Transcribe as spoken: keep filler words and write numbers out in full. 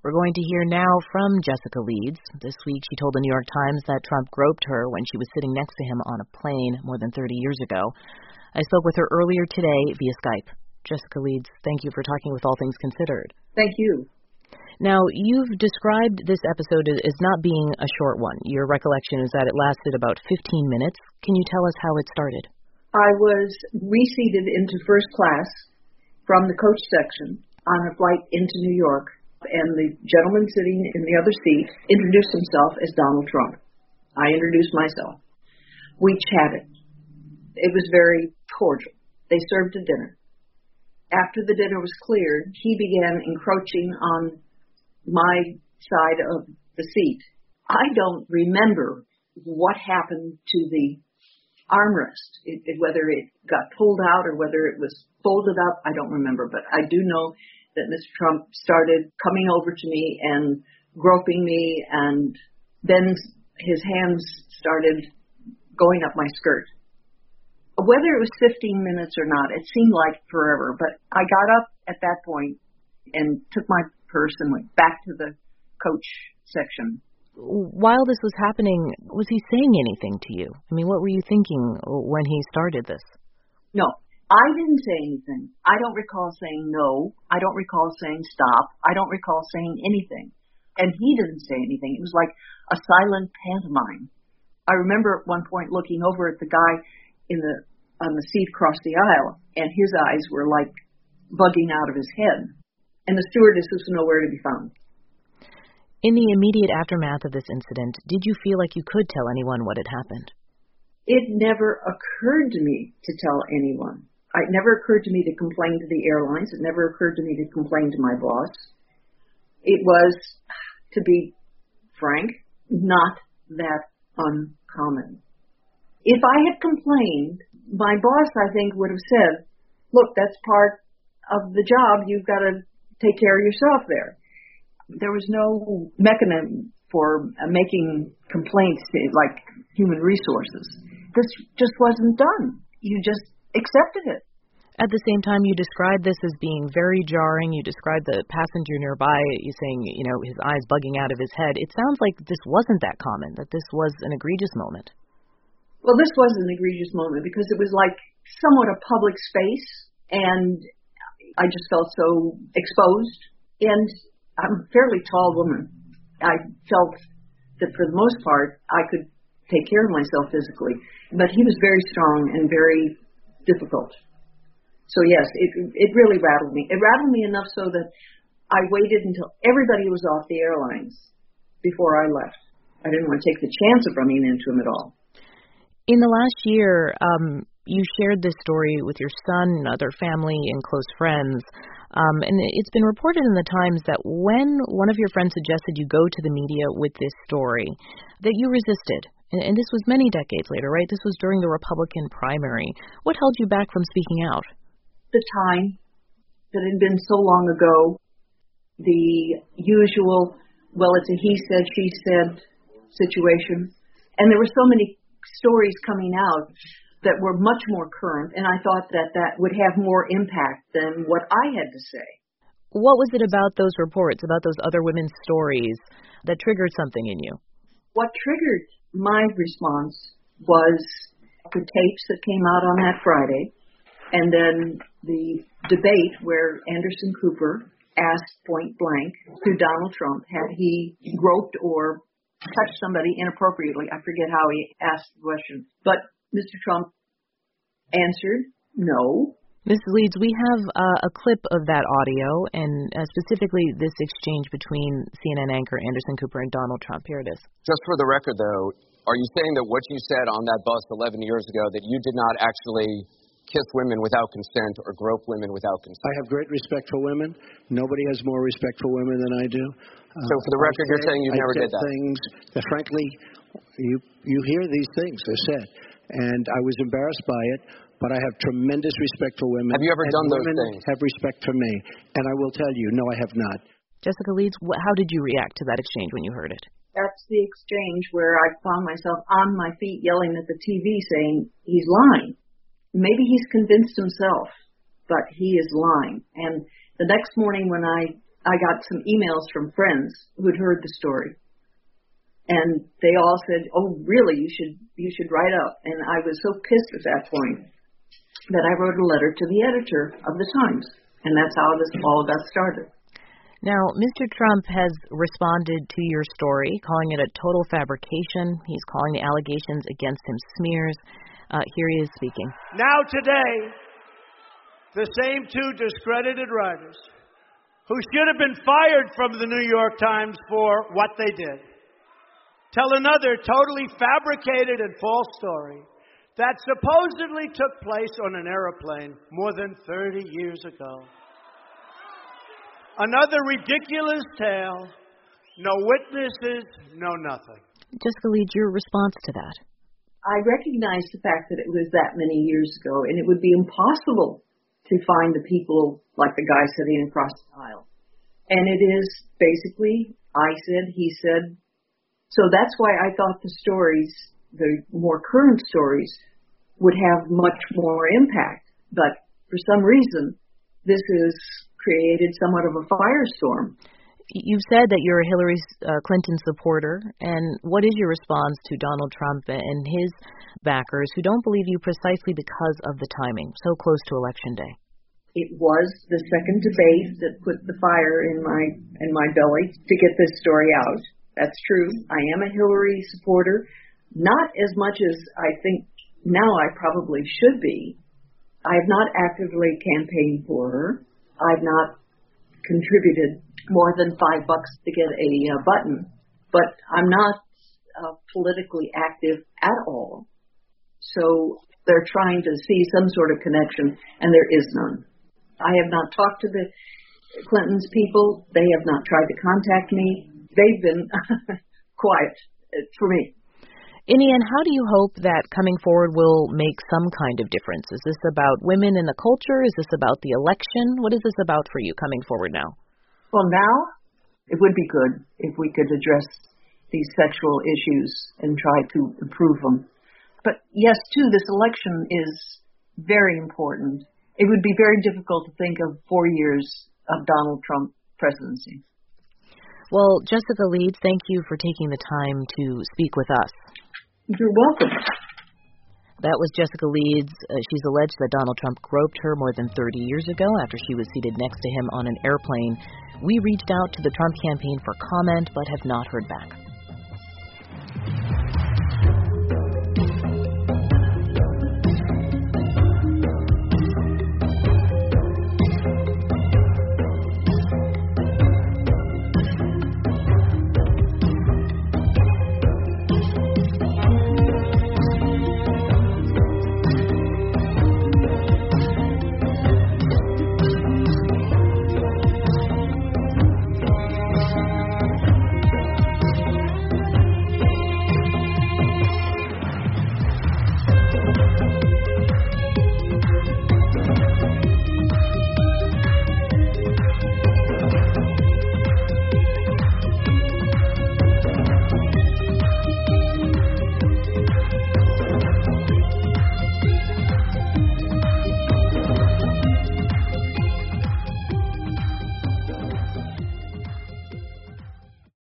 We're going to hear now from Jessica Leeds. This week she told the New York Times that Trump groped her when she was sitting next to him on a plane more than thirty years ago. I spoke with her earlier today via Skype. Jessica Leeds, thank you for talking with All Things Considered. Thank you. Now, you've described this episode as not being a short one. Your recollection is that it lasted about fifteen minutes. Can you tell us how it started? I was reseated into first class from the coach section on a flight into New York, and the gentleman sitting in the other seat introduced himself as Donald Trump. I introduced myself. We chatted. It was very cordial. They served a dinner. After the dinner was cleared, he began encroaching on my side of the seat. I don't remember what happened to the armrest, it, it, whether it got pulled out or whether it was folded up. I don't remember, but I do know that Mister Trump started coming over to me and groping me, and then his hands started going up my skirt. Whether it was fifteen minutes or not, it seemed like forever, but I got up at that point and took my purse and went back to the coach section. While this was happening, was he saying anything to you? I mean, what were you thinking when he started this? No, I didn't say anything. I don't recall saying no. I don't recall saying stop. I don't recall saying anything. And he didn't say anything. It was like a silent pantomime. I remember at one point looking over at the guy in the on the seat across the aisle, and his eyes were like bugging out of his head. And the stewardess was nowhere to be found. In the immediate aftermath of this incident, did you feel like you could tell anyone what had happened? It never occurred to me to tell anyone. It never occurred to me to complain to the airlines. It never occurred to me to complain to my boss. It was, to be frank, not that uncommon. If I had complained, my boss, I think, would have said, look, that's part of the job. You've got to take care of yourself there. There was no mechanism for making complaints like human resources. This just wasn't done. You just accepted it. At the same time, you described this as being very jarring. You described the passenger nearby, you saying, you know, his eyes bugging out of his head. It sounds like this wasn't that common, that this was an egregious moment. Well, this was an egregious moment because it was like somewhat a public space, and I just felt so exposed. And I'm a fairly tall woman. I felt that for the most part, I could take care of myself physically. But he was very strong and very difficult. So yes, it it really rattled me. It rattled me enough so that I waited until everybody was off the airlines before I left. I didn't want to take the chance of running into him at all. In the last year, um, you shared this story with your son, other family, and close friends. Um, and it's been reported in the Times that when one of your friends suggested you go to the media with this story, that you resisted. And, and this was many decades later, right? This was during the Republican primary. What held you back from speaking out? The time that had been so long ago, the usual, well, it's a he said, she said situation. And there were so many stories coming out that were much more current, and I thought that that would have more impact than what I had to say. What was it about those reports, about those other women's stories, that triggered something in you? What triggered my response was the tapes that came out on that Friday, and then the debate where Anderson Cooper asked point blank to Donald Trump, had he groped or touched somebody inappropriately. I forget how he asked the question. But Mister Trump answered no. Miz Leeds, we have uh, a clip of that audio, and uh, specifically this exchange between C N N anchor Anderson Cooper and Donald Trump. Here it is. Just for the record, though, are you saying that what you said on that bus eleven years ago, that you did not actually kiss women without consent or grope women without consent? I have great respect for women. Nobody has more respect for women than I do. Uh, so for the record, you're saying you never did that? Things that, frankly, you you hear these things they're said, and I was embarrassed by it. But I have tremendous respect for women. Have you ever done those things? Women have respect for me, and I will tell you, no, I have not. Jessica Leeds, how did you react to that exchange when you heard it? That's the exchange where I found myself on my feet yelling at the T V saying, he's lying. Maybe he's convinced himself, but he is lying. And the next morning when I I got some emails from friends who'd heard the story. And they all said, "Oh, really? You should you should write up." And I was so pissed at that point that I wrote a letter to the editor of the Times, and that's how this all got started. Now, Mister Trump has responded to your story, calling it a total fabrication. He's calling the allegations against him smears. Uh, here he is speaking. Now today, the same two discredited writers who should have been fired from the New York Times for what they did tell another totally fabricated and false story that supposedly took place on an airplane more than thirty years ago. Another ridiculous tale, no witnesses, no nothing. Jessica Leeds, your response to that? I recognize the fact that it was that many years ago, and it would be impossible to find the people like the guy sitting across the aisle. And it is basically, I said, he said. So that's why I thought the stories, the more current stories, would have much more impact. But for some reason, this has created somewhat of a firestorm. You've said that you're a Hillary uh, Clinton supporter, and what is your response to Donald Trump and his backers who don't believe you precisely because of the timing, so close to Election Day? It was the second debate that put the fire in my in my belly to get this story out. That's true. I am a Hillary supporter, not as much as I think now I probably should be. I have not actively campaigned for her. I've not contributed more than five bucks to get a uh, button, but I'm not uh, politically active at all. So they're trying to see some sort of connection, and there is none. I have not talked to the Clintons people. They have not tried to contact me. They've been quiet for me. Inian, how do you hope that coming forward will make some kind of difference? Is this about women in the culture? Is this about the election? What is this about for you coming forward now? Well, now it would be good if we could address these sexual issues and try to improve them. But yes, too, this election is very important. It would be very difficult to think of four years of Donald Trump presidency. Well, Jessica Leeds, thank you for taking the time to speak with us. You're welcome. That was Jessica Leeds. Uh, she's alleged that Donald Trump groped her more than thirty years ago after she was seated next to him on an airplane. We reached out to the Trump campaign for comment, but have not heard back.